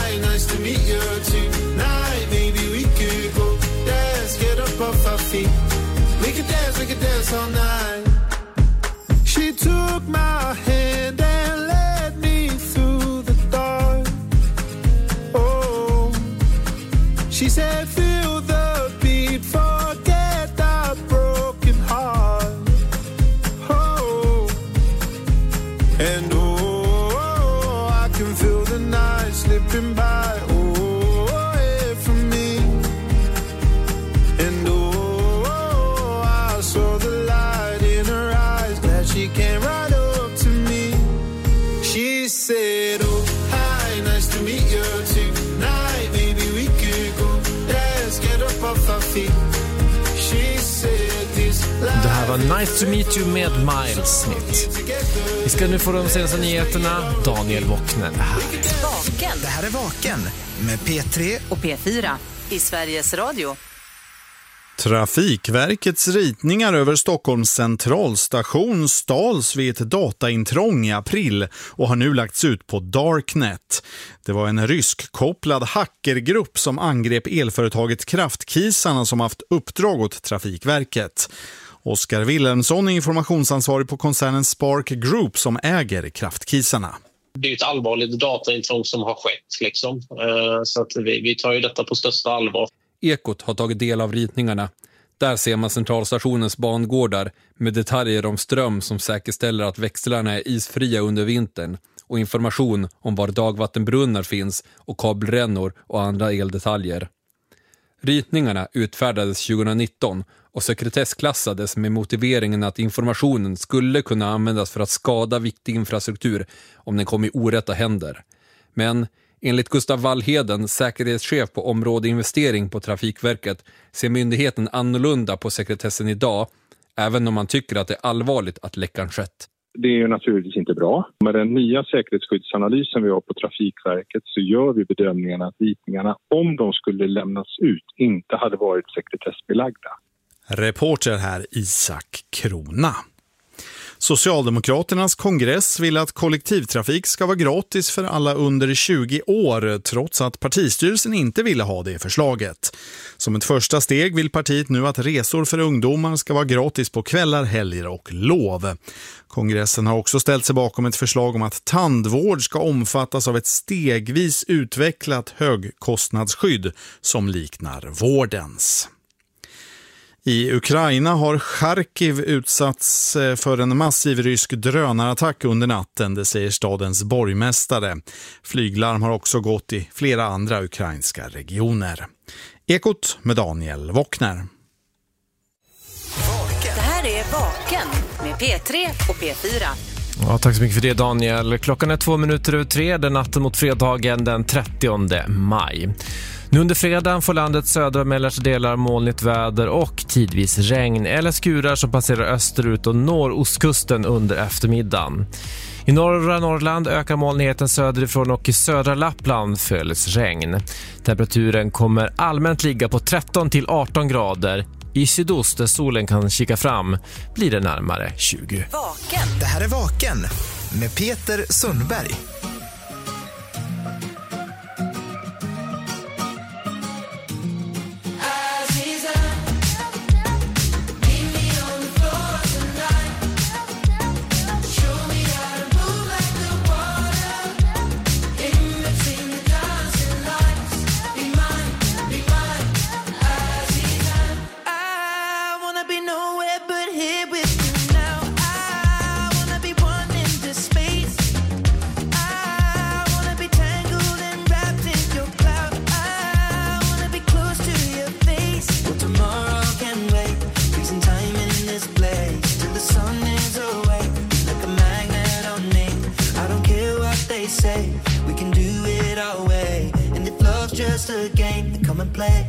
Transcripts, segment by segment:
Hi, nice to meet you tonight. Maybe we could go dance, get up off our feet. We could dance all night. She took my hand and led me through the dark. Oh, she said feel the beat, forget that broken heart. Oh, and oh, I can feel the night slipping by. Oh, away from me. And oh, I saw the light in her eyes. Glad she came right up to me. She said, oh, hi, nice to meet you tonight. Maybe we could go dance, get up off our feet. She said this. Det här var Nice to meet you med Miles Smith. Vi ska nu få de senaste nyheterna. Daniel Wockner här. Vaken. Det här är Vaken med P3 och P4 i Sveriges Radio. Trafikverkets ritningar över Stockholms centralstation stals vid ett dataintrång i april och har nu lagts ut på Darknet. Det var en ryskkopplad hackergrupp som angrep elföretaget Kraftkisarna som haft uppdrag åt Trafikverket. Oskar Wilhelmsson är informationsansvarig på koncernen Spark Group som äger Kraftkisarna. Det är ett allvarligt dataintrång som har skett liksom. Så att vi tar ju detta på största allvar. Ekot har tagit del av ritningarna. Där ser man centralstationens bangårdar med detaljer om ström som säkerställer att växlarna är isfria under vintern och information om var dagvattenbrunnar finns och kabelrännor och andra eldetaljer. Ritningarna utfärdades 2019 och sekretessklassades med motiveringen att informationen skulle kunna användas för att skada viktig infrastruktur om den kom i orätta händer. Men enligt Gustav Wallheden, säkerhetschef på områdeinvestering på Trafikverket, ser myndigheten annorlunda på sekretessen idag, även om man tycker att det är allvarligt att läckan skett. Det är ju naturligtvis inte bra. Med den nya säkerhetsskyddsanalysen vi har på Trafikverket så gör vi bedömningen att ritningarna, om de skulle lämnas ut, inte hade varit sekretessbelagda. Reporter här Isak Krona. Socialdemokraternas kongress vill att kollektivtrafik ska vara gratis för alla under 20 år trots att partistyrelsen inte ville ha det förslaget. Som ett första steg vill partiet nu att resor för ungdomar ska vara gratis på kvällar, helger och lov. Kongressen har också ställt sig bakom ett förslag om att tandvård ska omfattas av ett stegvis utvecklat högkostnadsskydd som liknar vårdens. I Ukraina har Charkiv utsatts för en massiv rysk drönarattack under natten, det säger stadens borgmästare. Flyglarm har också gått i flera andra ukrainska regioner. Ekot med Daniel Wockner. Det här är Vaken med P3 och P4. Ja, tack så mycket för det Daniel. Klockan är 2:03 den natten mot fredagen den 30 maj. Nu under fredagen får landets södra och mellersta delar molnigt väder och tidvis regn eller skurar som passerar österut och når ostkusten under eftermiddagen. I norra Norrland ökar molnigheten söderifrån och i södra Lappland följs regn. Temperaturen kommer allmänt ligga på 13 till 18 grader. I sydost där solen kan kika fram blir det närmare 20. Vaken. Det här är Vaken med Peter Sundberg. Just a game to come and play.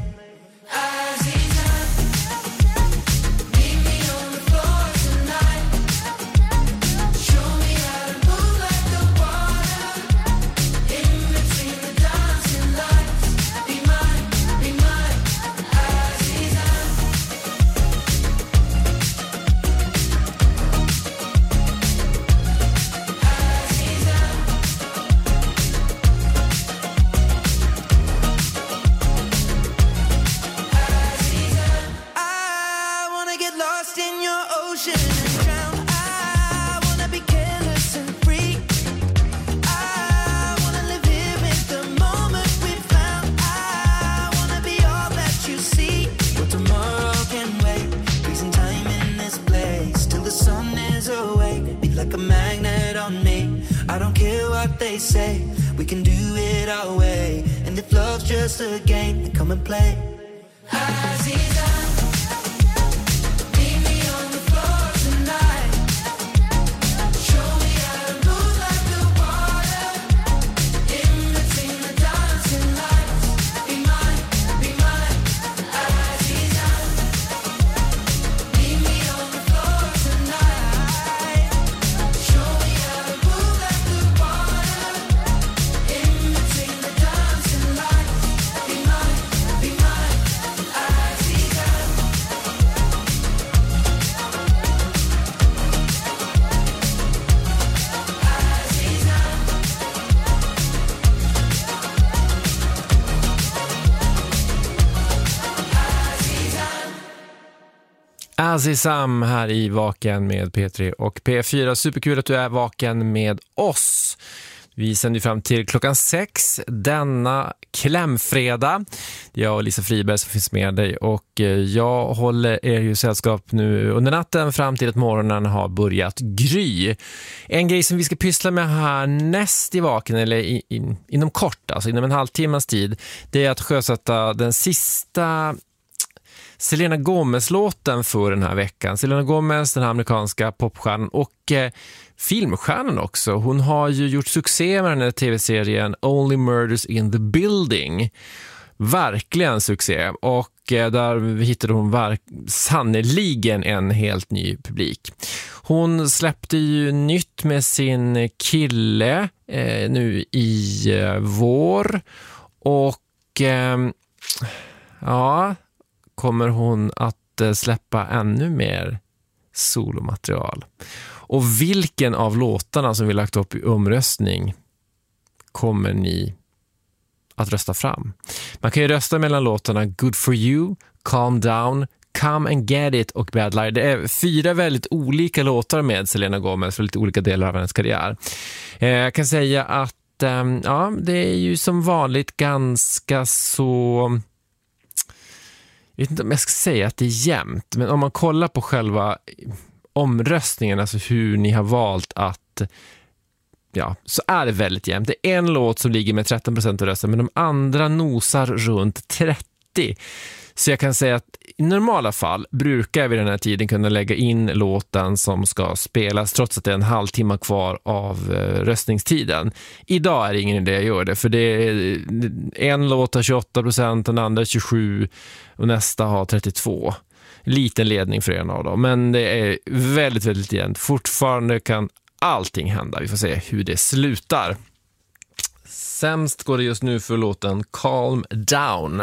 our way. And if love's just a game, then come and play. Aziza, meet me on the floor tonight. Show me how to move like the water. In between the dancing lights. Be mine, Aziza. Meet me on the floor tonight. Show me how to move like the water. In between the dancing lights. Be mine, Aziza. Azizam här i Vaken med P3 och P4. Superkul att du är vaken med oss. Vi sänder fram till klockan 6 denna klämfredag. Det är jag och Lisa Friberg som finns med dig och jag håller er ju sällskap nu under natten fram till att morgonen har börjat gry. En grej som vi ska pyssla med här näst i Vaken, eller inom kort, alltså inom en halvtimmas tid, det är att sjösätta den sista Selena Gomez-låten för den här veckan. Selena Gomez, den här amerikanska popstjärnan och filmstjärnan också. Hon har ju gjort succé med den här tv-serien Only Murders in the Building. Verkligen succé. Och där hittade hon sannoliken en helt ny publik. Hon släppte ju nytt med sin kille nu i vår. Och ja, kommer hon att släppa ännu mer solomaterial. Och vilken av låtarna som vi lagt upp i omröstning kommer ni att rösta fram? Man kan ju rösta mellan låtarna Good For You, Calm Down, Come and Get It och Bad Liar. Det är 4 väldigt olika låtar med Selena Gomez för lite olika delar av hennes karriär. Jag kan säga att ja, det är ju som vanligt ganska så... Jag vet inte om jag ska säga att det är jämnt, men om man kollar på själva omröstningen, alltså hur ni har valt att, ja, så är det väldigt jämnt. Det är en låt som ligger med 13% av rösten, men de andra nosar runt 30%. Så jag kan säga att i normala fall brukar vi den här tiden kunna lägga in låten som ska spelas trots att det är en halvtimme kvar av röstningstiden. Idag är det ingen idé att göra det, för det är en låt har 28%, den andra 27% och nästa har 32%. Liten ledning för en av dem, men det är väldigt, väldigt jämnt. Fortfarande kan allting hända. Vi får se hur det slutar. Sämst går det just nu för låten Calm Down.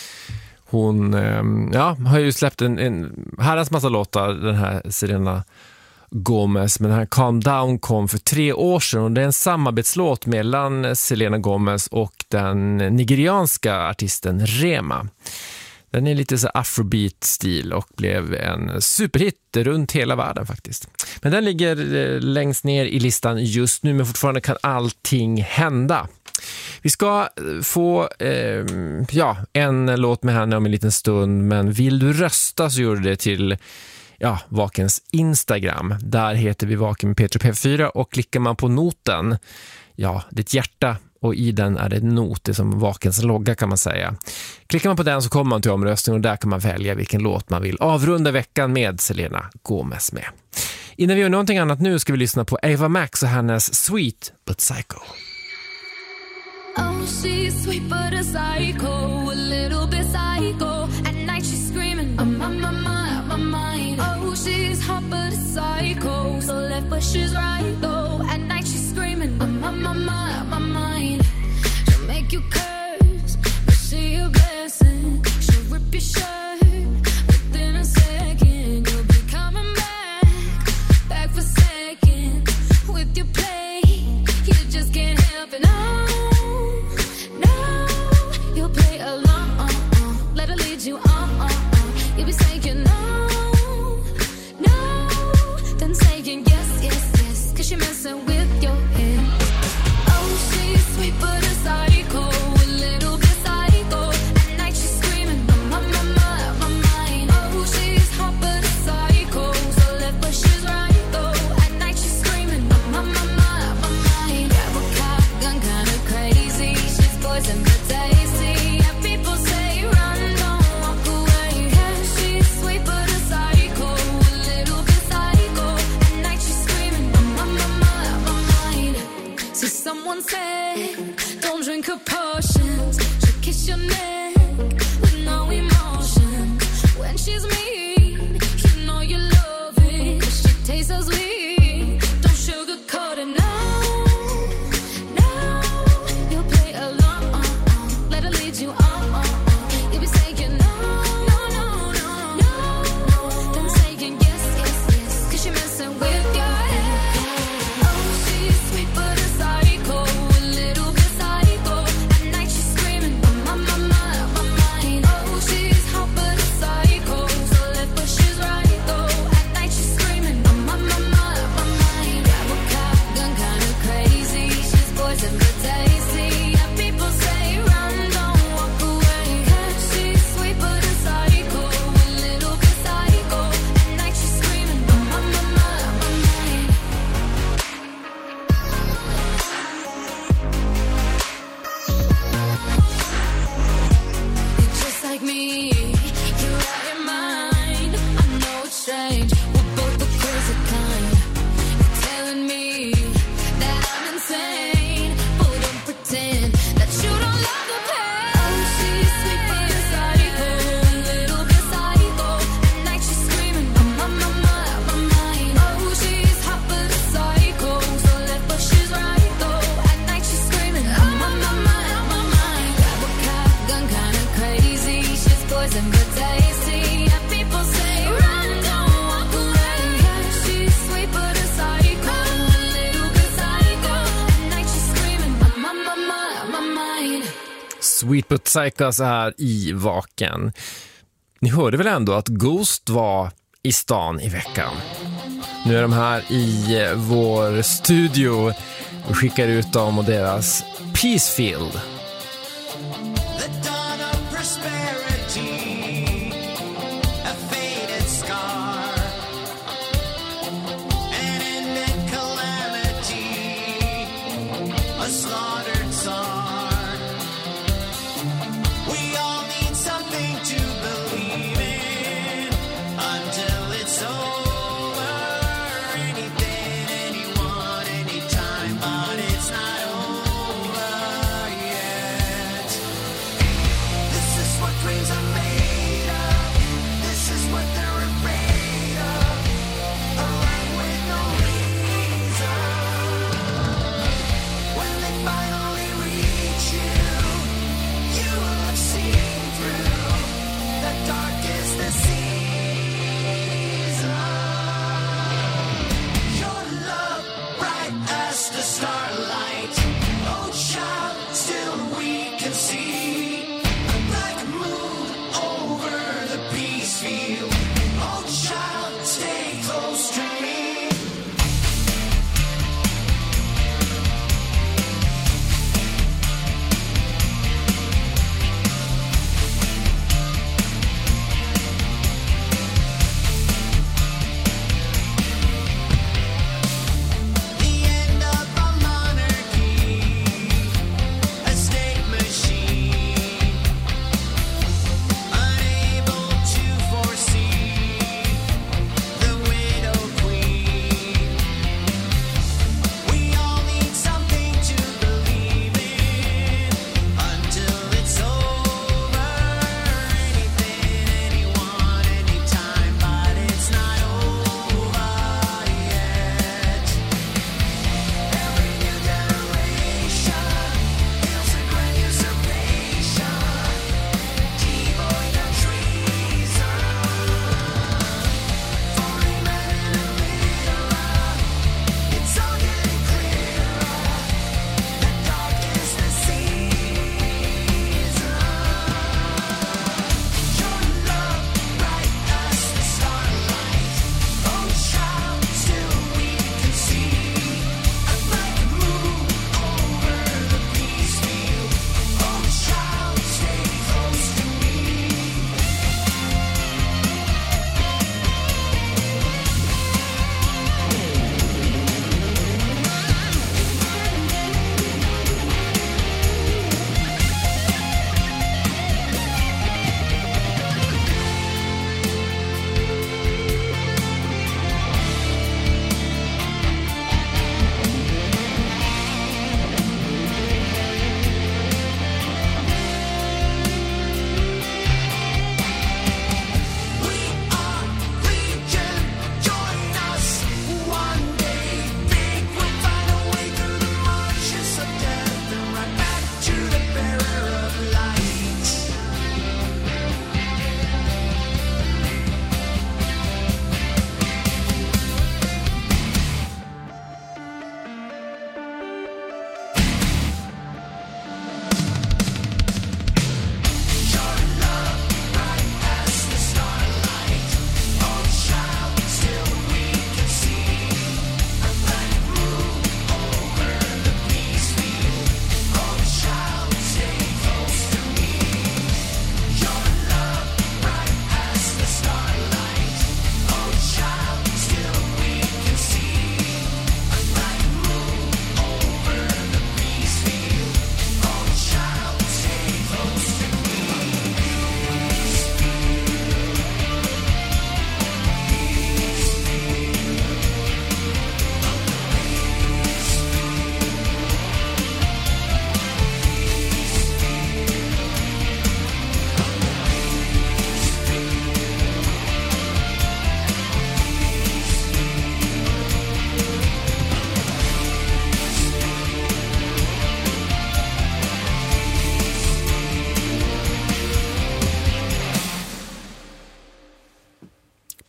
Hon har ju släppt en herrans massa låtar, den här Selena Gomez, men den här Calm Down kom för 3 år sedan och det är en samarbetslåt mellan Selena Gomez och den nigerianska artisten Rema. Den är lite så afrobeat-stil och blev en superhit runt hela världen faktiskt. Men den ligger längst ner i listan just nu, men fortfarande kan allting hända. Vi ska få en låt med henne om en liten stund, men vill du rösta så gör du det till Vakens Instagram. Där heter vi Vaken med P3 P4 och klickar man på noten, det är ett hjärta och i den är det en not, det är som Vakens logga kan man säga. Klickar man på den så kommer man till omröstning och där kan man välja vilken låt man vill avrunda veckan med Selena Gomez med. Innan vi gör någonting annat nu ska vi lyssna på Ava Max och hennes Sweet But Psycho. Oh, she's sweet but a psycho, a little bit psycho. At night she's screaming, I'm on my mind. Oh, she's hot but a psycho, so left but she's right though. At night she's screaming, I'm on my mind. She'll make you curse, but she a blessing. She'll rip your shirt within a second. You'll be coming back for seconds. With your play, you just can't help it. No. You'll play along, let her lead you on. You'll be saying no, then saying yes, 'cause you're messing with your head. Oh, she's sweet but a psycho, a kiss your neck with no emotion. When she's mean, you know you love it. She tastes so sweet. Don't sugarcoat it, no. You'll play along. Let her lead you on. You'll be saying no. Then saying yes. 'Cause you're messing with your head. Oh, she's sweet but a psycho. A little bit psycho. At night she's screaming, my mind. Oh, she's hot but a psycho. So left but she's right though. At night she's screaming, my mind. Grab a cop, gun kinda crazy. She's poison but tasty. And people say run, don't walk away. 'Cause she's sweet but a psycho. A little bit psycho. At night she's screaming, my mind. You're just like me, you're out your mind. I know it's strange, we're both the crazy kind. You're telling me that I'm insane, but don't pretend that you don't love the pain. Oh, she's sweet but a psycho, a little bit psycho. At night she's screaming, my mind. Oh, she's hot but a psycho, so left but she's right though. At night she's screaming, my mind. Grab a cop, gun kinda crazy. She's poison but tasty. And people say run, don't walk away. She's sweet but a psycho, a little bit psycho. At night she's screaming, my mind. Sweet but Psycho så här i Vaken. Ni hörde väl ändå att Ghost var i stan i veckan? Nu är de här i vår studio och skickar ut dem och deras Peacefield. The dawn of prosperity, a faded scar, an ended calamity, a slaughtered tsar. We all need something to believe in until it's over. Anything, anyone, anytime, but it's not over yet. This is what dreams are made of. This is what they're afraid of. A life with no reason. When they finally reach you, you will have seen through the darkest the season. Your love bright as the starlight. Oh child, still we can see a black moon over the peace field. Oh child, stay close to me. The end of a monarchy, a state machine.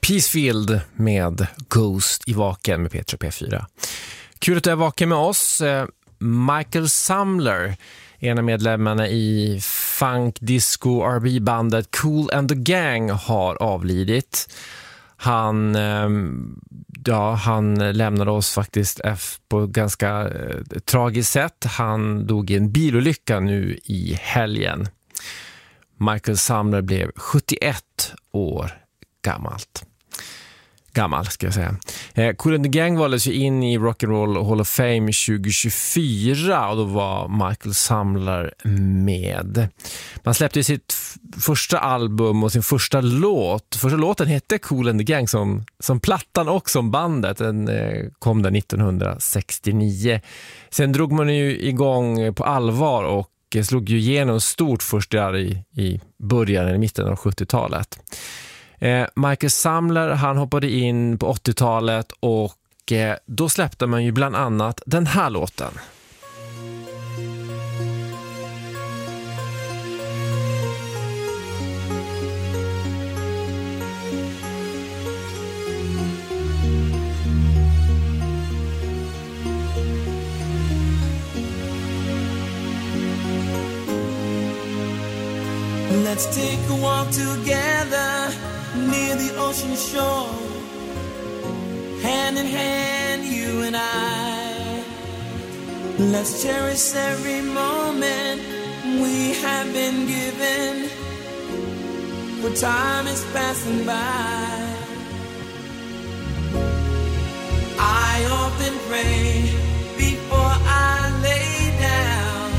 Peacefield med Ghost i Vaken med P3 P4. Kul att du är vaken med oss. Michael Sumler, en av medlemmarna i funk, disco, R&B-bandet Kool and the Gang, har avlidit. Han lämnade oss faktiskt på ganska tragiskt sätt. Han dog i en bilolycka nu i helgen. Michael Sumler blev 71 år gammal ska jag säga. Kool and the Gang valdes ju in i Rock and Roll Hall of Fame 2024 och då var Michael Sumler med. Man släppte sitt första album och sin första låt. Första låten hette Kool and the Gang som plattan och som bandet. Den kom där 1969. Sen drog man ju igång på allvar och slog ju igenom stort först där i början i mitten av 70-talet. Michael Sumler, han hoppade in på 80-talet och då släppte man ju bland annat den här låten. Let's take a walk together near the ocean shore, hand in hand, you and I. Let's cherish every moment we have been given, for time is passing by. I often pray before I lay down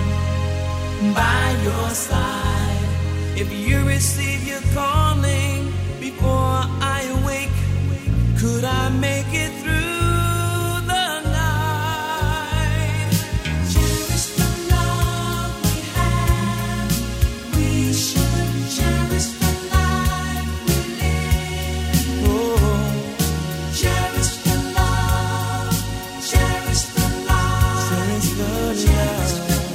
by your side. If you receive your calling before I awake, could I make it through the night? Cherish the love we have. We should cherish the life we live. Oh, cherish the love, cherish the life, cherish the love.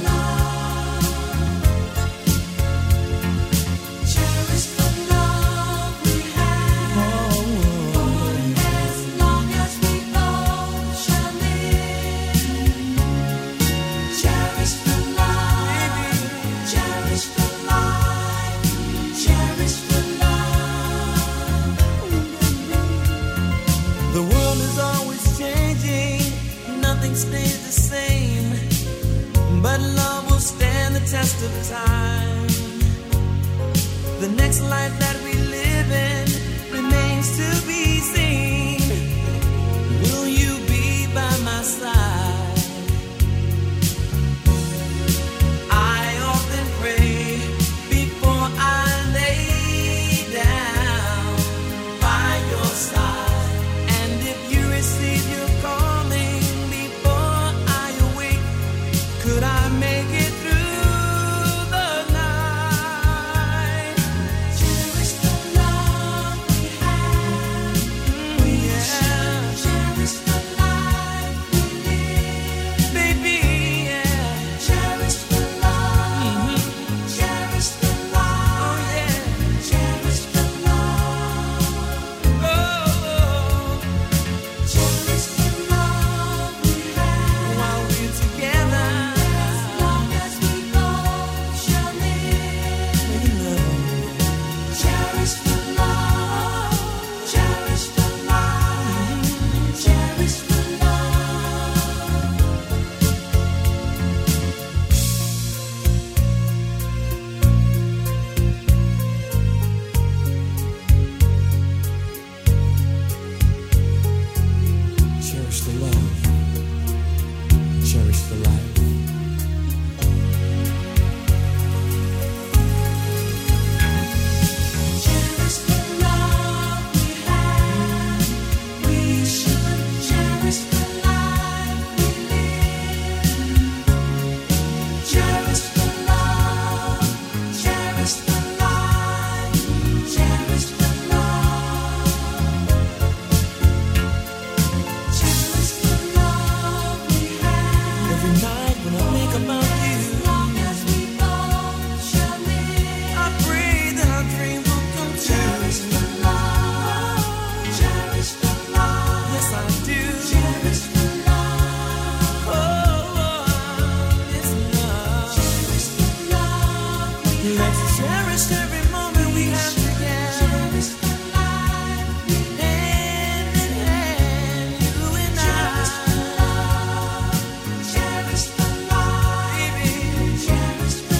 Stays the same, but love will stand the test of time. The next life that we live in remains to be seen. Will you be by my side? I often pray before I lay down by your side, and if you receive your calling, could I make it through the night? Cherish cherished every moment we have together. Hand in hand, you and I. Cherish the love, baby. Cherish the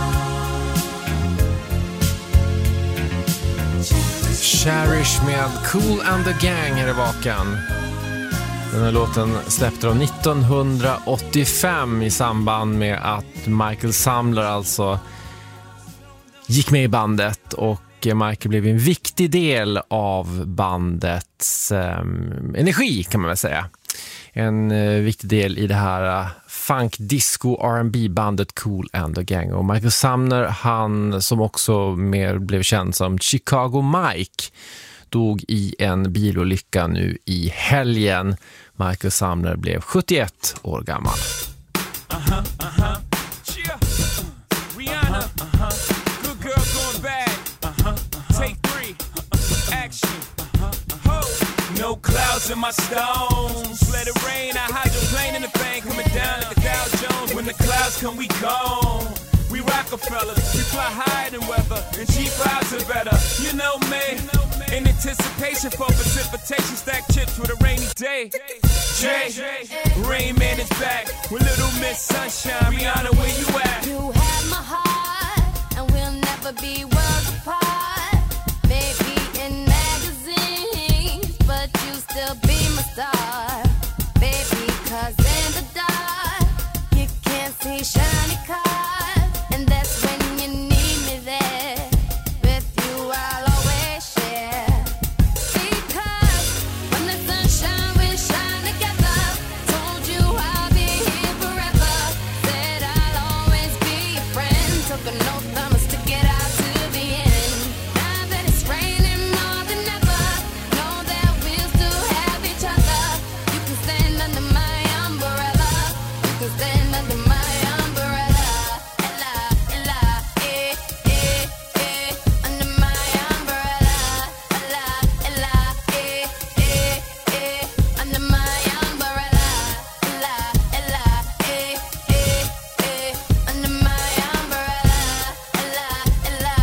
love. Cherish med Kool and the Gang här i baken. Den här låten släppte de 1985 i samband med att Michael Sumler alltså gick med i bandet, och Michael blev en viktig del av bandets energi, kan man väl säga. En viktig del i det här funk, disco, R&B-bandet Kool and the Gang. Och Michael Sumner, han som också mer blev känd som Chicago Mike, dog i en bilolycka nu i helgen. Michael Sumner blev 71 år gammal. Rihanna, good girl going bad. Take 3, action. No clouds in my stones. Let it rain. I hydroplane in the bank, coming down like a Dow Jones. When the clouds come, we gone. We Rockefellers, we fly higher than weather, and cheap vibes are better. You know me. In anticipation for precipitation, stack chips with a rainy day. Jay, Rain Man is back with Little Miss Sunshine. Rihanna, where you at? You have my heart, and we'll never be worlds apart. Maybe in magazines, but you still be my star. Baby, 'cause in the dark, you can't see shiny cars. And that's when you need me there. With you, I'll always share. Because when the sunshine will shine together, told you I'll be here forever. Said I'll always be your friend. Took an oath, I'ma stick it out to the end. Now that it's raining more than ever, know that we'll still have each other. You can stand under my umbrella. You can stand under my umbrella. Ella, Ella, under my umbrella. Ella, Ella, under my umbrella. Ella, Ella, under my umbrella. Ella, Ella,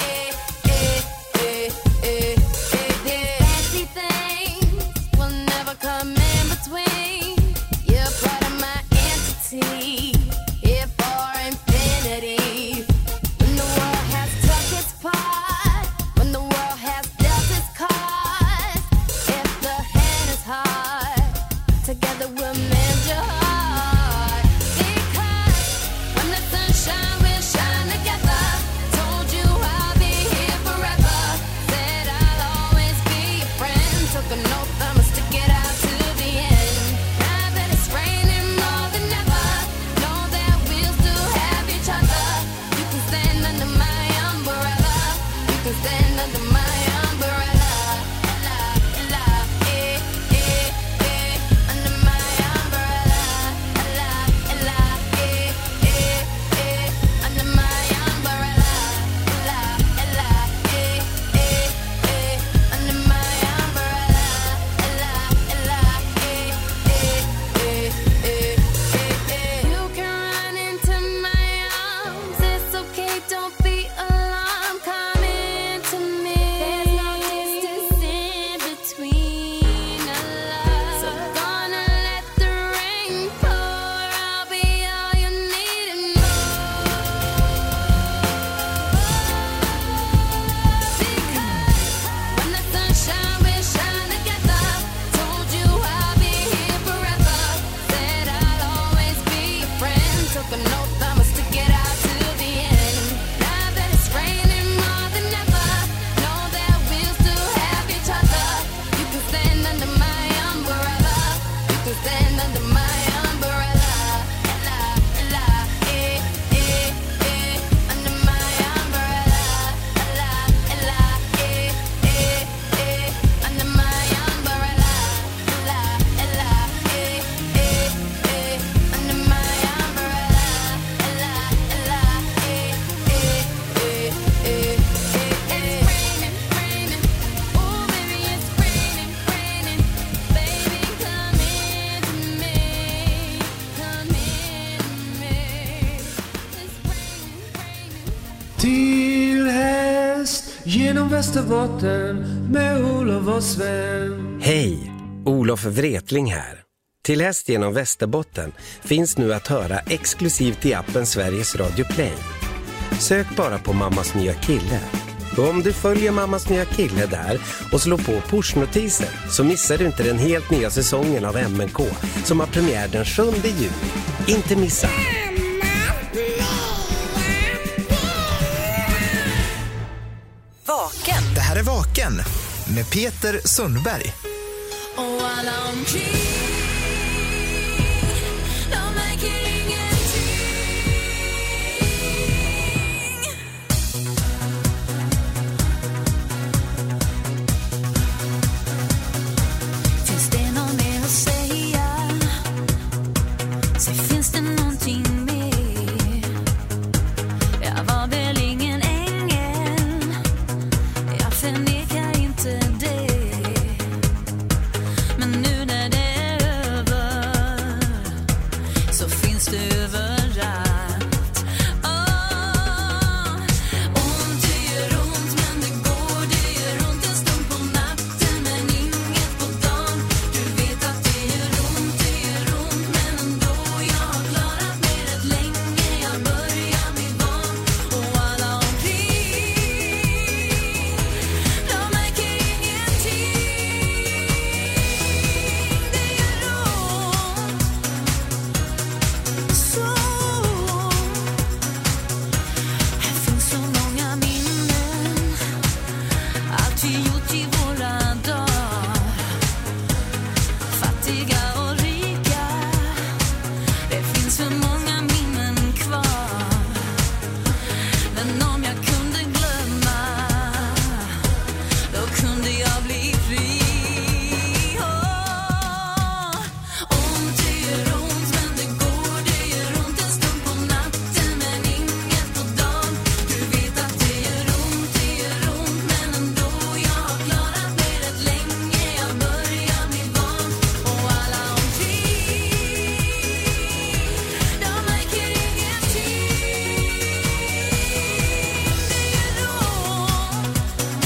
fancy things will never come in between. You're part of my entity, here for infinity. When the world has took its part, when the world has dealt its cards, if the hand is hard, together we'll mend your heart. Because when the sunshine will shine together, told you I'll be here forever. Said I'll always be your friend. Took an oath, I'ma stick it out to the end. Now that it's raining more than ever, know that we'll still have each other. You can stand under my umbrella. You can stand under my umbrella. Ella, Ella, under my umbrella. Ella, Ella, under my umbrella. Ella, Ella, under my umbrella. Ella, Ella, you can run into my arms. It's okay, don't be alarmed. Come into me. There's no distance in between us. So gonna let the rain pour. I'll be all you need and more. Because when the sunshine will shine together, told you I'll be here forever. Said I'll always be your friend. Took an oath, I'ma stick it out to the end. Now that it's raining more than ever, know that we'll still have each other. You can stand under my umbrella. You can stand under my umbrella. Ella, Ella, under my umbrella. Ella, Ella, under my umbrella. Ella, Ella, under my umbrella. Ella, Ella, it's raining, raining. Oh, baby, it's raining, raining. Baby, come into me, come into me. It's raining, raining. Till genom Västerbotten med Olof och Sven. Hej, Olof Wretling här. Till häst genom Västerbotten finns nu att höra exklusivt i appen Sveriges Radio Play. Sök bara på Mammas nya kille. Och om du följer Mammas nya kille där och slår på pushnotiser så missar du inte den helt nya säsongen av MNK som har premiär den 7 juni. Inte missa! Vaken. Det här är Vaken med Peter Sundberg. Och alla omkring, de märker ingenting. Finns det någon mer att säga? Så finns det någonting mer? Jag var väl ingen ängel, jag förnekar inte det. Men nu när det är över så finns det överallt. Ont, det gör ont men det går. Det gör ont en stund på natten men inget på dagen. Du vet att det gör ont men ändå. Jag har klarat mig rätt länge, jag börjar bli van. Och alla omkring, de märker ingenting. Det gör ont så. Här finns så många minnen, allt vi gjort i våra dagar. Fattiga och rika, det finns för många minnen kvar. Men om jag kunde glömma, då kunde jag bli fri. Ont, det gör ont men det går. Det gör ont en stund på natten men inget på dagen. Du vet att det gör ont men ändå. Jag har klarat mig rätt länge, jag börjar bli van. Och alla omkring, de märker ingenting. Det gör ont.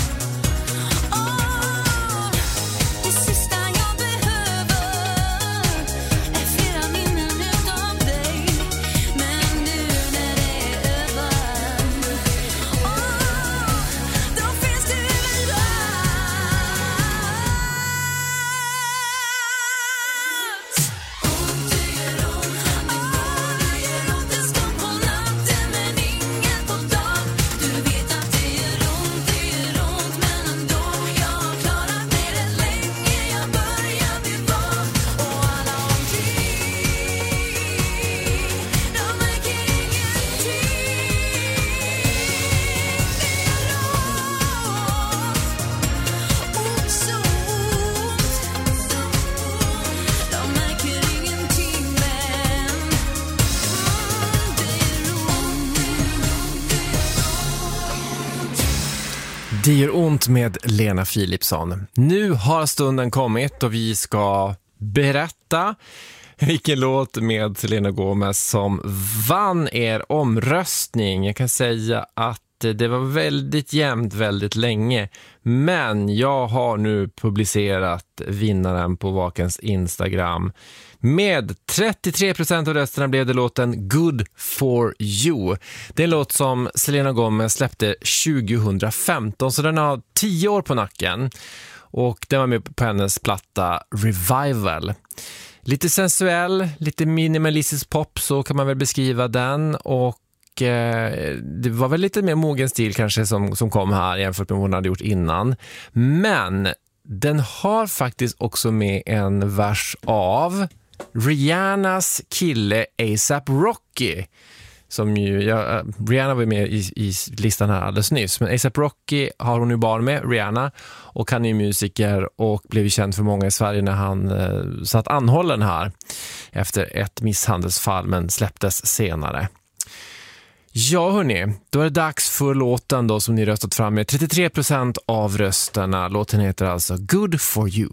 Det sista jag behöver är flera minnen utav dig. Men nu när det är över, då finns du överallt. Ont, det gör ont en stund på natten men inget på dagen. Du vet att det gör ont men ändå. Jag har klarat mig rätt länge, jag börjar bli van. Och alla omkring, de märker ingenting. Det gör ont så ont. De märker ingenting men det gör ont. Det gör ont med Lena Philipsson. Nu har stunden kommit och vi ska berätta vilken låt med Selena Gomez som vann er omröstning. Jag kan säga att det var väldigt jämnt väldigt länge. Men jag har nu publicerat vinnaren på Vakens Instagram. Med 33% av rösterna blev det låten Good For You. Det är en låt som Selena Gomez släppte 2015, så den har 10 år på nacken. Och den var med på hennes platta Revival. Lite sensuell, lite minimalistisk pop, så kan man väl beskriva den. Och det var väl lite mer mogen stil kanske som kom här jämfört med vad hon hade gjort innan. Men den har faktiskt också med en vers av Rihannas kille A$AP Rocky. Som ju, Rihanna var med i listan här alldeles nyss. Men A$AP Rocky har hon ju barn med, Rihanna. Och han är ju musiker och blev ju känd för många i Sverige när han satt anhållen här. Efter ett misshandelsfall, men släpptes senare. Ja hörni, då är det dags för låten då som ni röstat fram med 33% av rösterna. Låten heter alltså Good For You.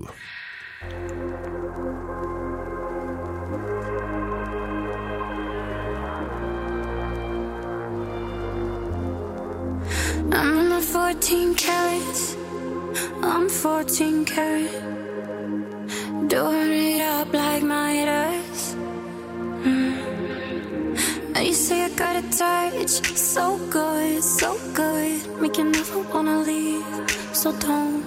I'm in a 14 carats, I'm 14 karat. Door it up like Midas. And you say I got a touch, so good, make you never wanna leave. So don't.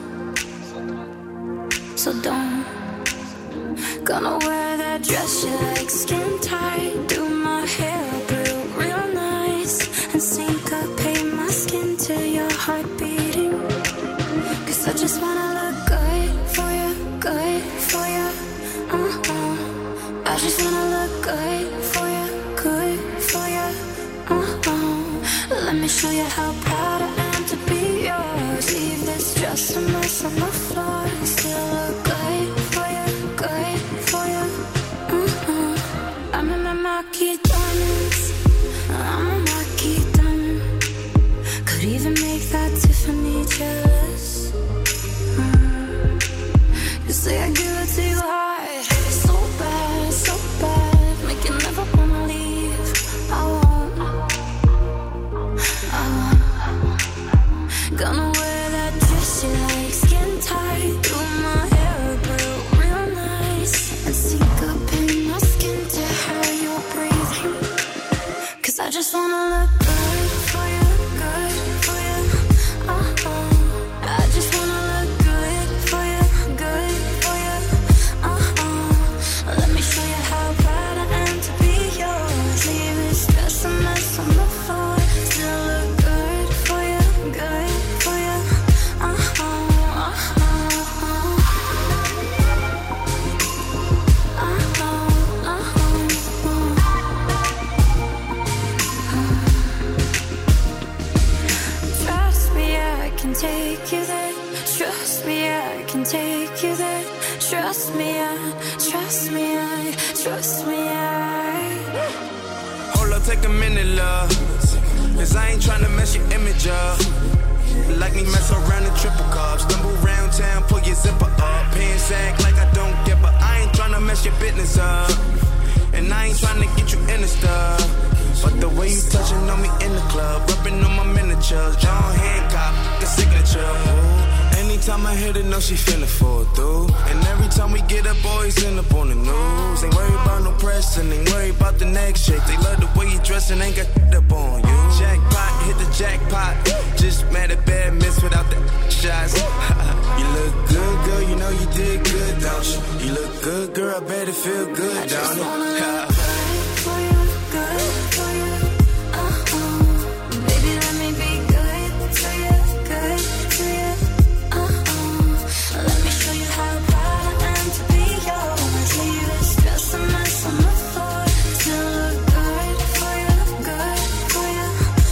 Gonna wear that dress you like, skin tight. Do my hair up real nice, and syncopate my skin to your heart beating. 'Cause I just wanna look good for you, good for you. I just wanna look good for you, good for you. Let me show you how proud I am to be yours. Leave this dress a mess on the floor. Still look good for you, good for you. I'm in my marquee diamonds. I'm a marquee diamond. Could even make that Tiffany jealous. You say I give it to you hard, so bad, make you never wanna leave. I won't. Gonna wear that dress you like, skin tight. Do my hair up real nice, and syncopate my skin to how you're breathing. 'Cause I just wanna look good for you, good for you. I just wanna look good for you, good for you. Let me show you how proud I am to be yours. Leave this dress a mess on the floor. Still look good for you, good for you. Trust me, I can take you there. Trust me, I can take you there. Trust me, trust me, Hold up, take a minute, love. 'Cause I ain't tryna mess your image up. Like me mess around in triple cups. Stumble round town, pull your zipper up. Pants act like I don't give a. I ain't tryna mess your business up. And I ain't tryna get you in the stuff. But the way you touching on me in the club, rubbing on my miniatures, John Hancock, the signature. Ooh. Anytime I hit it, know she finna fall through. And every time we get up, boys end up on the news. Ain't worried about no press and ain't worried about the next shake. They love the way you dress and ain't got up on you. Jackpot, hit the jackpot. Just mad at bad miss without the shots. You look good, girl, you know you did good, don't you? You look good, girl, I bet it feel good, don't it? Baby, let me be good to you, good to you. Let me show you how proud I am to be yours. Leave this dress a mess on the floor. Still look good for you, good for you.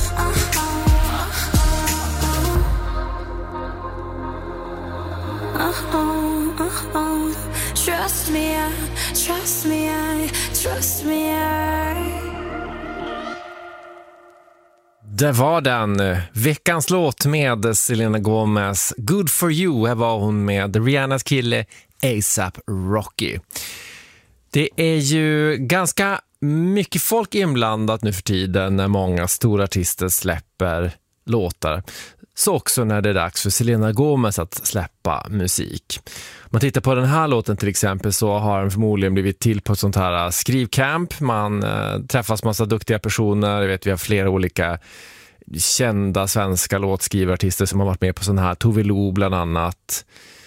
Trust me, trust me, trust me. Det var den veckans låt med Selena Gomez. Good for you. Här var hon med Rihannas kille A$AP Rocky. Det är ju ganska mycket folk inblandat nu för tiden när många stora artister släpper låtar. Så också när det är dags för Selena Gomez att släppa musik. Om man tittar på den här låten till exempel, så har den förmodligen blivit till på ett sånt här skrivcamp. Man träffas massa duktiga personer. Jag vet, vi har flera olika kända svenska låtskrivarartister som har varit med på sån här. Tove Lo bland annat.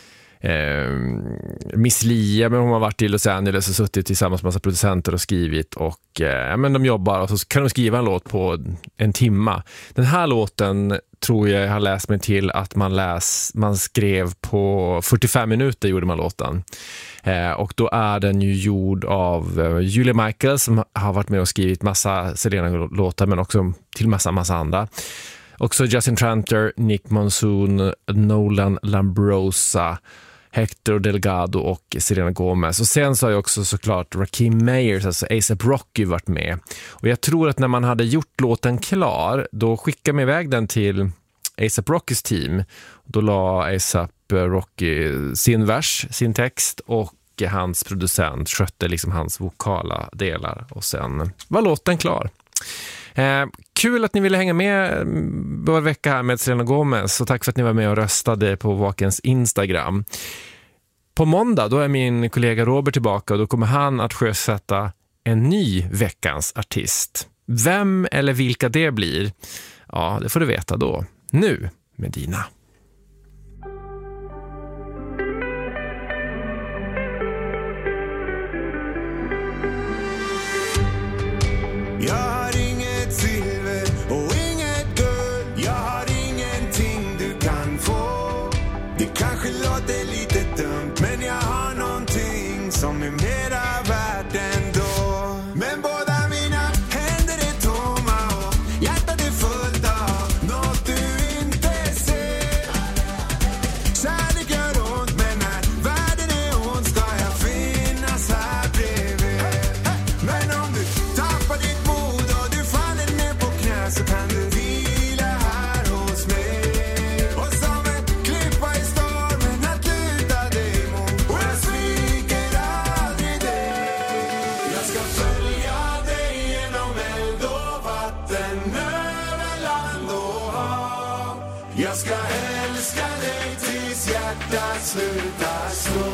Miss Lia, men hon har varit i Los Angeles och suttit tillsammans med massa producenter och skrivit, och men de jobbar och så kan de skriva en låt på en timma. Den här låten tror jag har läst mig till att man skrev på 45 minuter gjorde man låten. Och då är den ju gjord av Julia Michaels som har varit med och skrivit massa Selena-låtar, men också till massa andra. Också Justin Tranter, Nick Monsoon, Nolan Lambrosa, Hector Delgado och Selena Gomez. Och sen så har ju också såklart Rakim Mayers, alltså A$AP Rocky, varit med. Och jag tror att när man hade gjort låten klar, då skickade man iväg den till A$AP Rockys team. Då la A$AP Rocky sin vers, sin text, och hans producent skötte liksom hans vokala delar. Och sen var låten klar. Kul att ni ville hänga med vår vecka här med Selena Gomez, och tack för att ni var med och röstade på Vakens Instagram. På måndag då är min kollega Robert tillbaka, och då kommer han att sjösätta en ny veckans artist. Vem eller vilka det blir, ja, det får du veta då. Nu med Dina. Jag har inget silver och inget guld. Jag har ingenting du kan få. Det kanske låter lite dumt, men jag har någonting som är mera värt ändå. Men båda mina händer är tomma och hjärtat är fullt av något du inte ser. Kärlek gör ont, men när världen är ond ska jag finnas här bredvid. Men om du tappar ditt mod och du faller ner på knä, så kan du vila här hos mig. Och som en klippa i stormen att luta dig mot, och jag sviker aldrig dig. Jag ska följa dig genom eld och vatten, över land och hav. Jag ska älska dig tills hjärtat slutar slå.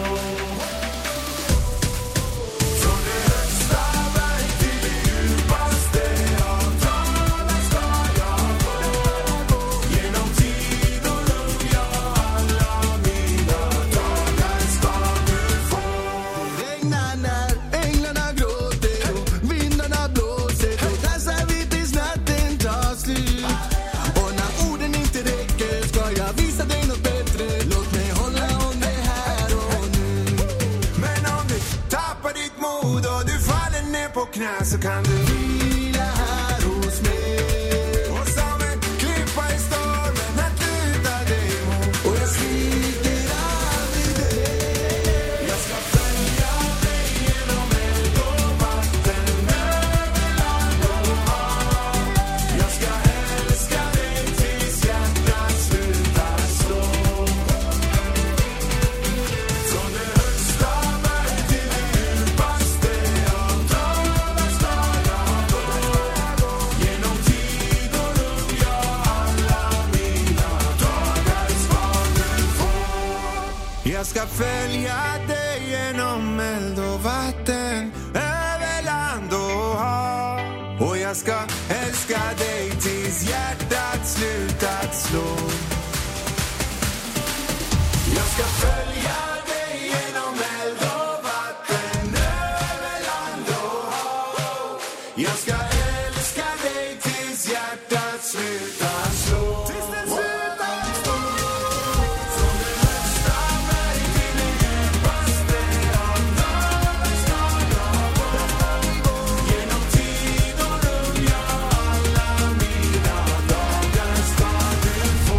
Från det högsta berg till det djupaste av dalar ska jag gå. Genom tid och rum, ja, alla mina dagar ska du få. Det regnar när änglarna gråter och vindarna blåser. Då dansar vi tills natten tar slut. Och när orden inte räcker ska jag visa dig något bättre. Låt mig hålla om det här och nu. Men om du tappar ditt mod och du faller ner på knä, så kan du vila här hos mig. Och som en klippa i stormen att luta dig mot, och jag sviker aldrig dig. Jag ska följa dig genom eld och vatten, över land och hav. Jag ska älska dig tills hjärtat slutar slå. Från det högsta berg till det djupaste av dalar ska jag gå. Genom tid och rum, ja, alla mina dagar ska du få. Jag ska följa dig genom eld och vatten, över land och hav. Och jag ska älska dig tills hjärtat slutat slå. Jag ska följa dig genom eld och vatten, över land och hav. Jag ska älska dig tills hjärtat slutar slå. Tills det slutar slå. Från det högsta berg till det djupaste av dalar ska jag gå. Genom tid och rum, ja, alla mina dagar ska du få.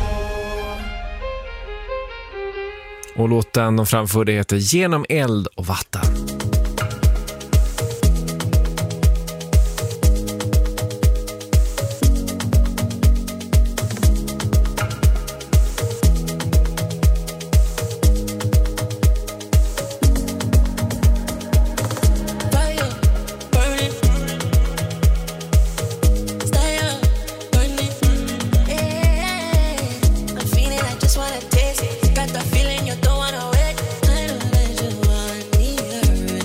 Och låten de framförde heter Genom eld och vatten. Fire burning, stay up burning. Yeah, I'm feeling, I just wanna taste it. Got the feeling you don't wanna wait. I know that you want me.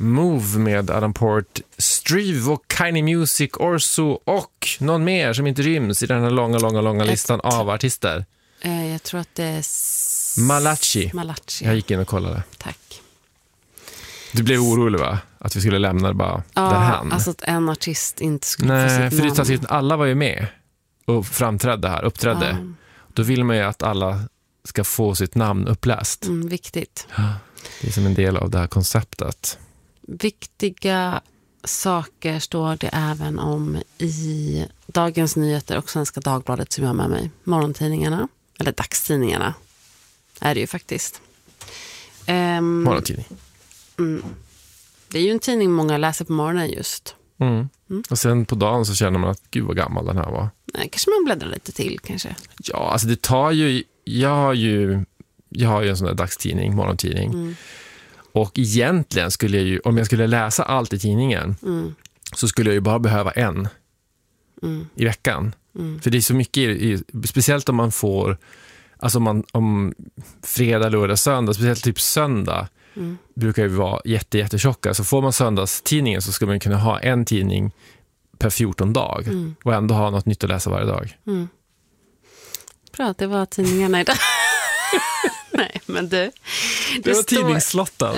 Move med Adam Port, Strive och Kanye Music, Orso och någon mer som inte ryms i den här långa listan av artister. Jag tror att det är Malachi. Jag gick in och kollade. Tack. Du blev orolig, va? Att vi skulle lämna det bara därhän. Alltså att en artist inte skulle få sitt för namn. det alla var ju med och uppträdde. Då vill man ju att alla ska få sitt namn uppläst. Viktigt. Det är som en del av det här konceptet. Viktiga saker står det även om i Dagens Nyheter och Svenska Dagbladet som jag har med mig. Morgontidningarna, eller dagstidningarna är det ju faktiskt. Morgontidning. Det är ju en tidning många läser på morgonen just. Och sen på dagen så känner man att gud vad gammal den här var. Nej, kanske man bläddrar lite till kanske. Ja, alltså det tar ju... Jag har ju en sån där dagstidning, morgontidning. Och egentligen skulle jag ju, om jag skulle läsa allt i tidningen så skulle jag ju bara behöva en i veckan. För det är så mycket, speciellt om man får, alltså om fredag, lördag, söndag, speciellt typ söndag brukar ju vara jättetjocka. Så får man söndagstidningen så ska man kunna ha en tidning per 14 dag och ändå ha något nytt att läsa varje dag. Bra, det var tidningarna idag. Nej, men det var tidningsslotten.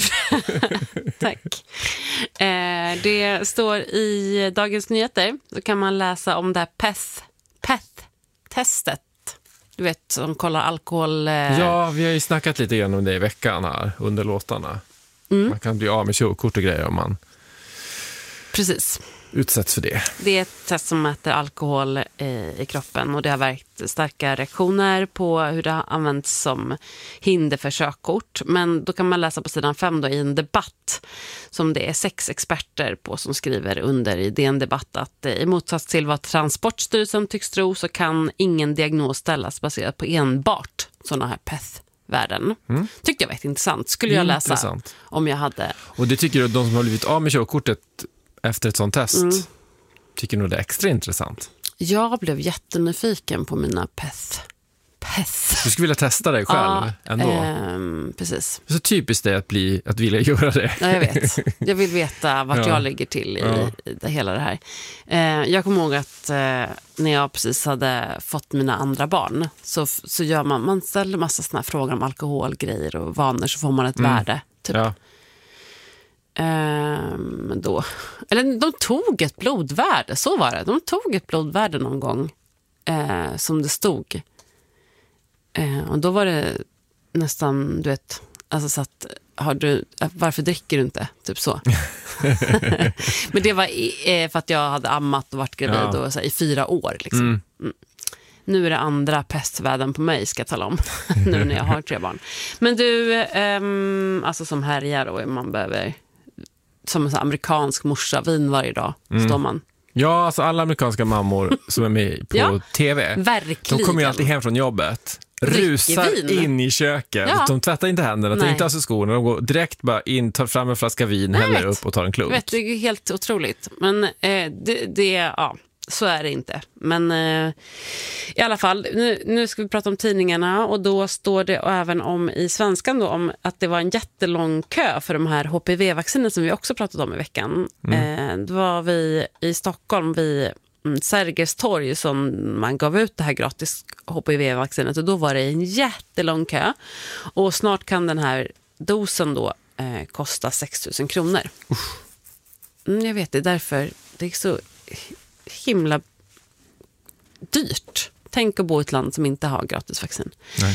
Tack. Det står i Dagens Nyheter. Då kan man läsa om det här PEth-testet. Du vet, som kollar alkohol. Ja, vi har ju snackat lite grann om det i veckan här under låtarna. Man kan bli av med körkort och grejer om man utsätts för det. Det är ett test som mäter alkohol i kroppen och det har varit starka reaktioner på hur det har använts som hinder för körkort. Men då kan man läsa på sidan 5 då, i en debatt som det är 6 experter på som skriver under i DN Debatt att i motsats till vad Transportstyrelsen tycks tro så kan ingen diagnos ställas baserat på enbart sådana här PEth-värden. Tyckte jag var intressant. Skulle jag läsa om jag hade... Och det tycker du att de som har blivit av med körkortet efter ett sånt test tycker nog det är extra intressant. Jag blev jättenyfiken på mina PEth. Du skulle vilja testa dig själv ändå. Precis. Så typiskt det att vilja göra det. Ja, jag vet. Jag vill veta vart jag ligger till i hela det här. Jag kommer ihåg att när jag precis hade fått mina andra barn så gör man ställer massa såna här frågor om alkoholgrejer och vanor så får man ett värde. Typ. Ja. Då. Eller de tog ett blodvärde, så var det. De tog ett blodvärde någon gång som det stod. Och då var det nästan, du vet, alltså så att varför dricker du inte? Typ så. Men det var för att jag hade ammat och varit gravid och, så här, i 4 år liksom. Nu är det andra pestvärden på mig, ska jag tala om. Nu när jag har 3 barn. Men du, alltså som härjar och man behöver som en sån amerikansk morsa, vin varje dag, står man. Ja, alltså alla amerikanska mammor som är med på tv, verkligen. De kommer ju alltid hem från jobbet, rusar in i köket. De tvättar inte händerna, tar inte av sig skorna, de går direkt bara in, tar fram en flaska vin, häller upp och tar en klunk. Det är helt otroligt. Men så är det inte. Men i alla fall, nu ska vi prata om tidningarna och då står det även om i Svenskan då, om att det var en jättelång kö för de här HPV-vacciner som vi också pratat om i veckan. Då var vi i Stockholm vid Sergels torg som man gav ut det här gratis HPV-vaccinet och då var det en jättelång kö och snart kan den här dosen då kosta 6 000 kronor. Jag vet, det är därför det är så himla dyrt. Tänk att bo i ett land som inte har gratis vaccin.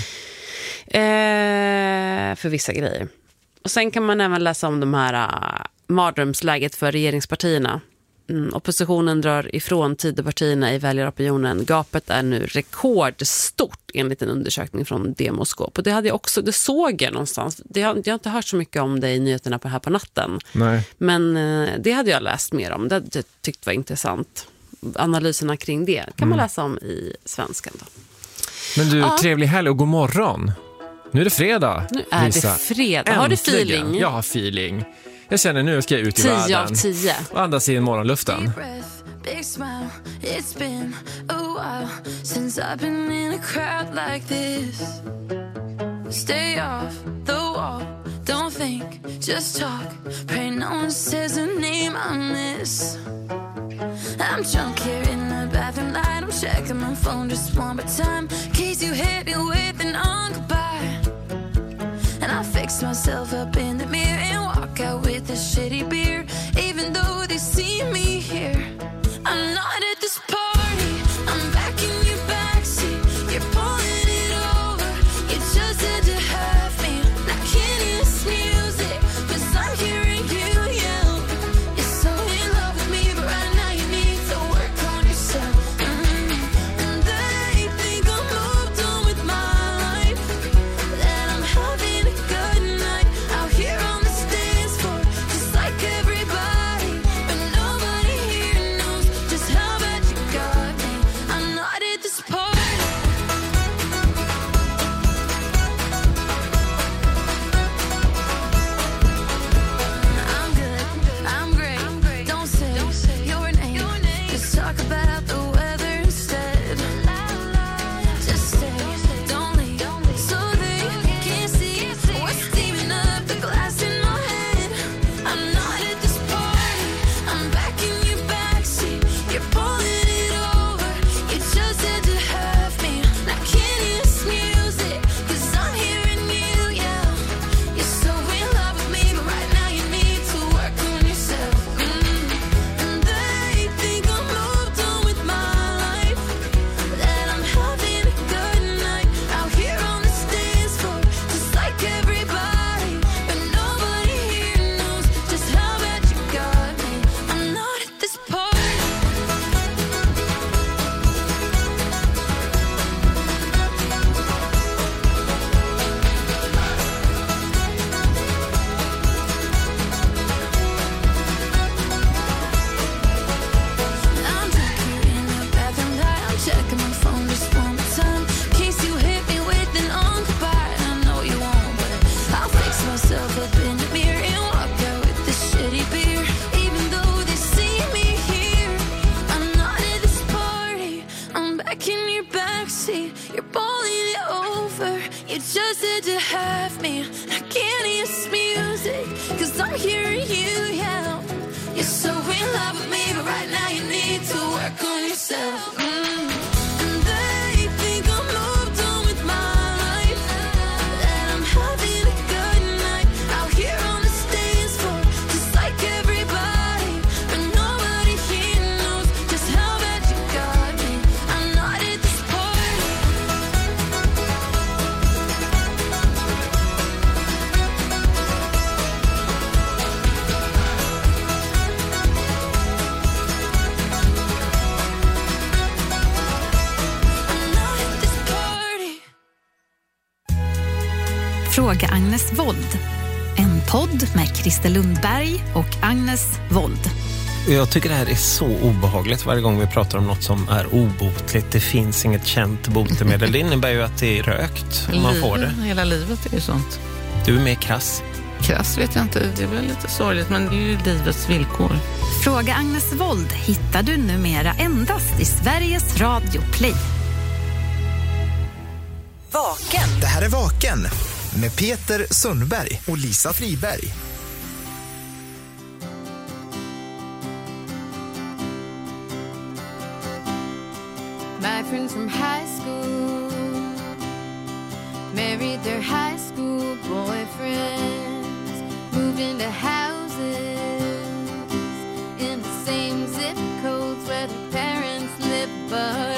För vissa grejer. Och sen kan man även läsa om de här mardrömsläget för regeringspartierna. Oppositionen drar ifrån Tidöpartierna i väljaropinionen. Gapet är nu rekordstort enligt en undersökning från Demoskop. Och det såg jag någonstans. Jag har inte hört så mycket om det i nyheterna här på natten. Nej. Men det hade jag läst mer om. Det tyckte var intressant. Analyserna kring det kan man läsa om i Svenskan då. Men du, trevlig helg och god morgon. Nu är det fredag, Nu är Lisa. det fredag. Har du feeling? Jag har feeling. Jag känner nu ska jag ut i 10 världen. av 10. Och andas in morgonluften. Big smile, it's been a while since I've been in a crowd like this. Stay off the wall, don't think just talk. Pray no one says a name I miss. I'm drunk here in the bathroom light. I'm checking my phone just one more time, in case you hit me with an goodbye. And I fix myself up in the mirror and walk out with a shitty beer, even though they see me here. I'm not at this party, I'm back in your backseat. You're pulling it over, you just had to have me. I can't hear this music, 'cause I'm hearing you yell. You're so in love with me, but right now you need to work on yourself. And they think I'm moved on with my life, that I'm having a good night out here on the dance floor, just like everybody. But nobody here knows just how bad you got me. I'm not at this party. I'm good, I'm great. Don't say your name. Just talk about the weather instead. Just stay, don't leave, so they can't see what's steaming up the glass in my head. I'm not at this party, I'm back in your backseat. You're pulling it over, you just had to have me. I can't hear this music, 'cause I'm hearing you yell. You're so in love with me, but right now you need to work on yourself. And they think I'm moved on with my life, that I'm having a good night out here on the dance floor, just like everybody. But nobody here knows just how bad you got me. I'm not at this party. I'm back here in the bathroom light. I'm checking my phone just one more time, in case you hit me with an goodbye. I know you won't, but I'll fix myself up in the mirror and walk out with this shitty beer, even though they see me here. I'm not at this party, I'm back in your backseat. You're balling it over, you just had to have me. I can't hear this music, 'cause I'm hearing you yell. You're so in love with me, but right now you need to work on yourself. And they think I'm moved on with my life, that I'm having a good night out here on the dance floor, just like everybody. But nobody here knows just how bad you got me. I'm not at this party. Fråga Agnes Wold. En podd med Christer Lundberg och Agnes Wold. Jag tycker det här är så obehagligt varje gång vi pratar om något som är obotligt. Det finns inget känt botemedel. Det innebär ju att det är rökt om man får det. Hela livet är ju sånt. Du är mer krass. Krass vet jag inte, det är väl lite sorgligt, men det är ju livets villkor. Fråga Agnes Wold hittar du numera endast i Sveriges Radio Play. Vaken. Det här är Vaken med Peter Sundberg och Lisa Friberg. My friends from high school married their high school boyfriends, moved into houses in the same zip codes where their parents lived, but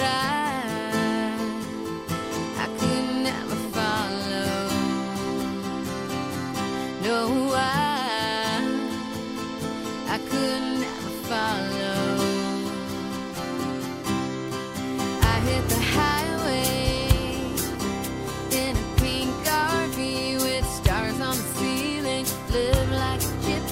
I could never follow. No, I could never follow. I hit the highway in a pink RV with stars on the ceiling. Live like a gypsy.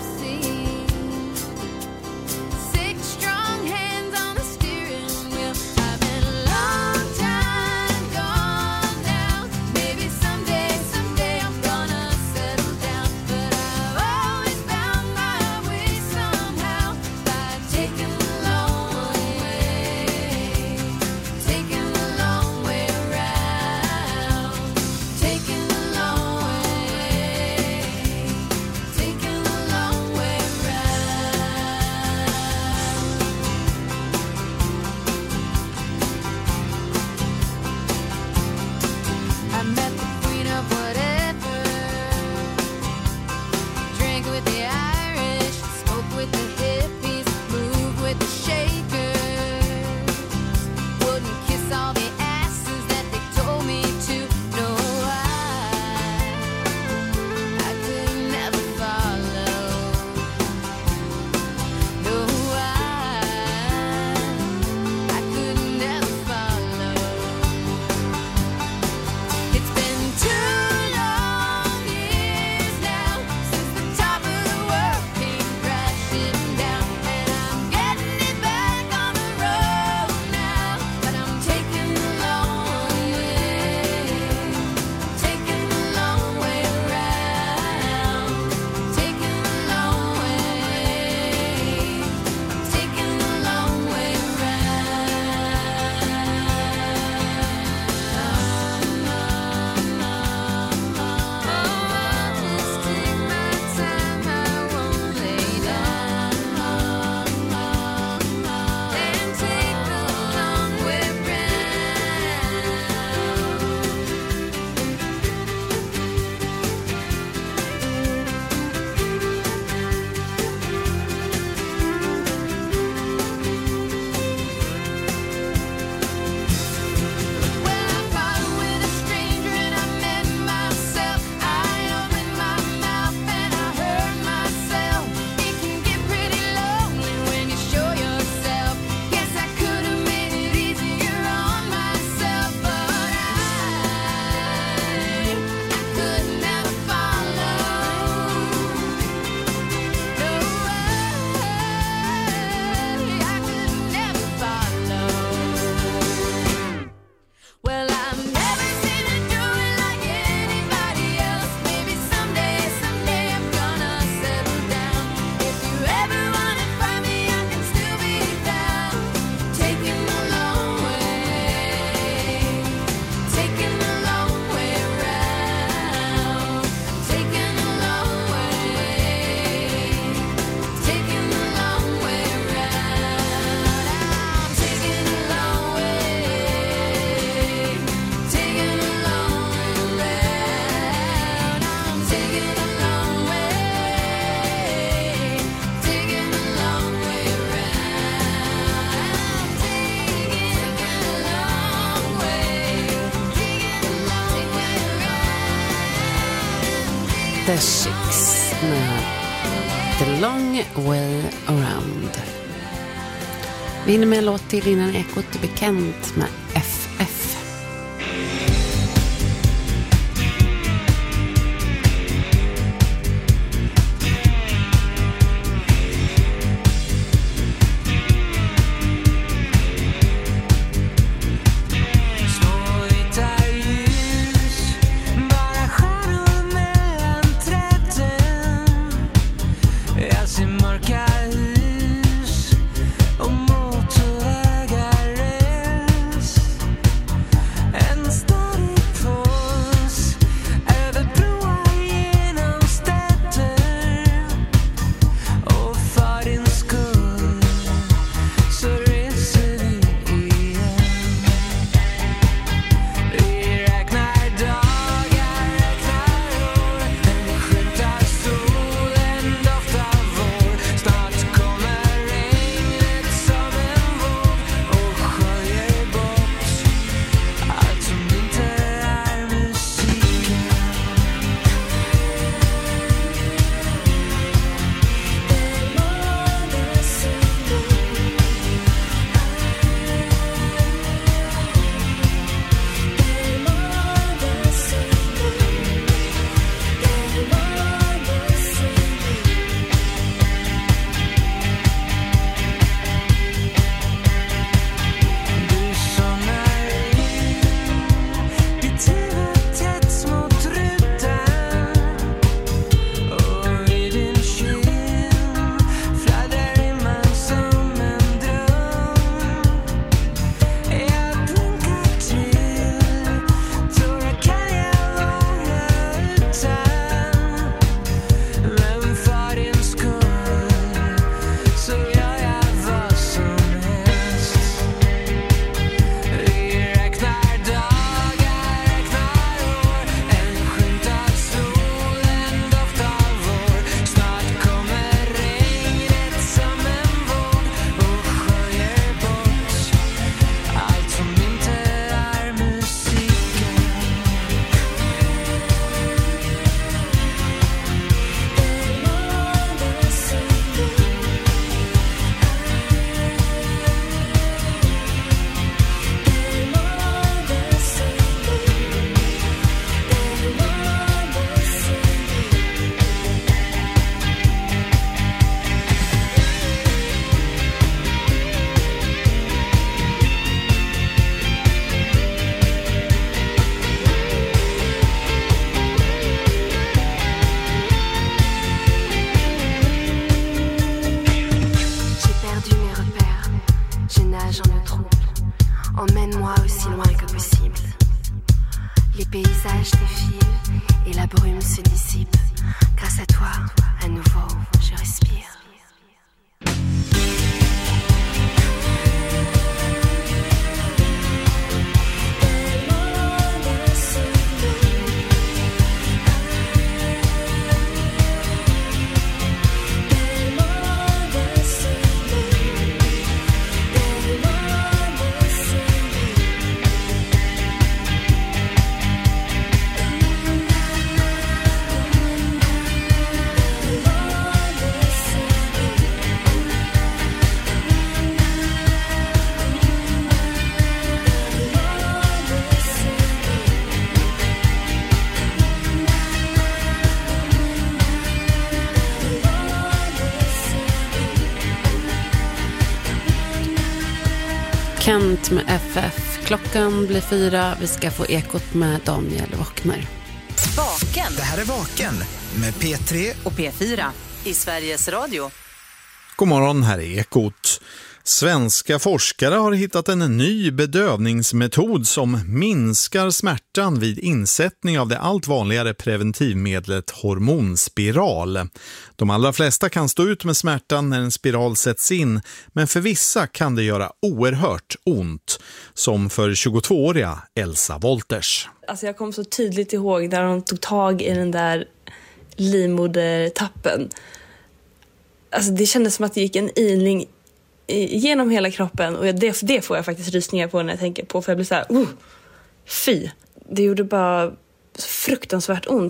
The Chicks med The Long Way Around. Vi hinner med en låt till innan Ekot är bekant med FF. Emmène-moi aussi loin que possible. Les paysages défilent et la brume se dissipe. Grâce à toi, à nouveau, je respire. Kent med FF. Klockan blir 4. Vi ska få Ekot med Daniel Wockner. Vaken. Det här är Vaken med P3 och P4 i Sveriges Radio. God morgon, här är Ekot. Svenska forskare har hittat en ny bedövningsmetod som minskar smärtan vid insättning av det allt vanligare preventivmedlet hormonspiral. De allra flesta kan stå ut med smärtan när en spiral sätts in, men för vissa kan det göra oerhört ont, som för 22-åriga Elsa Wolters. Alltså jag kommer så tydligt ihåg när de tog tag i den där livmodertappen. Alltså det kändes som att det gick en ilning genom hela kroppen, och det får jag faktiskt rysningar på när jag tänker på, för jag blir så här, fy. Det gjorde bara fruktansvärt ont.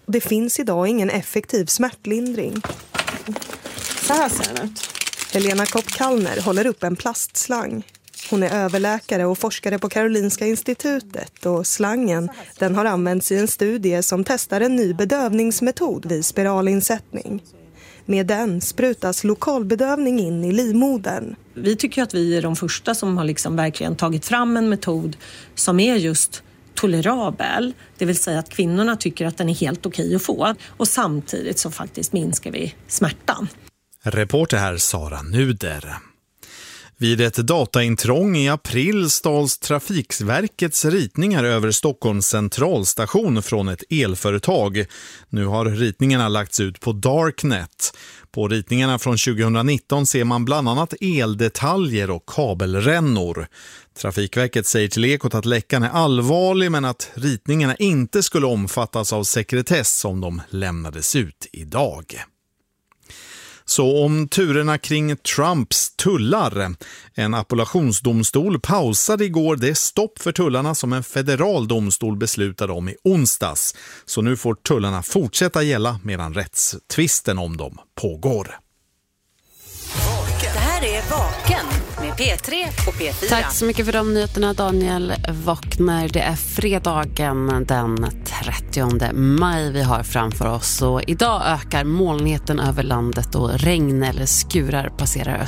Det finns idag ingen effektiv smärtlindring. Så här ser den ut. Helena Kopp-Kallner håller upp en plastslang. Hon är överläkare och forskare på Karolinska institutet och slangen den har använts i en studie som testar en ny bedövningsmetod vid spiralinsättning. Med den sprutas lokalbedövning in i livmodern. Vi tycker att vi är de första som har liksom verkligen tagit fram en metod som är just tolerabel. Det vill säga att kvinnorna tycker att den är helt okej att få. Och samtidigt så faktiskt minskar vi smärtan. Reporter här Sara Nuder. Vid ett dataintrång i april stals Trafikverkets ritningar över Stockholms centralstation från ett elföretag. Nu har ritningarna lagts ut på Darknet. På ritningarna från 2019 ser man bland annat eldetaljer och kabelrännor. Trafikverket säger till Ekot att läckan är allvarlig men att ritningarna inte skulle omfattas av sekretess om de lämnades ut idag. Så om turerna kring Trumps tullar. En appellationsdomstol pausade igår det stopp för tullarna som en federal domstol beslutade om i onsdags. Så nu får tullarna fortsätta gälla medan rättstvisten om dem pågår. Det här är Vaken med P3 och P4. Tack så mycket för de nyheterna, Daniel Vaknar. Det är fredagen den 30 maj vi har framför oss. Och idag ökar molnigheten över landet och regn eller skurar passerar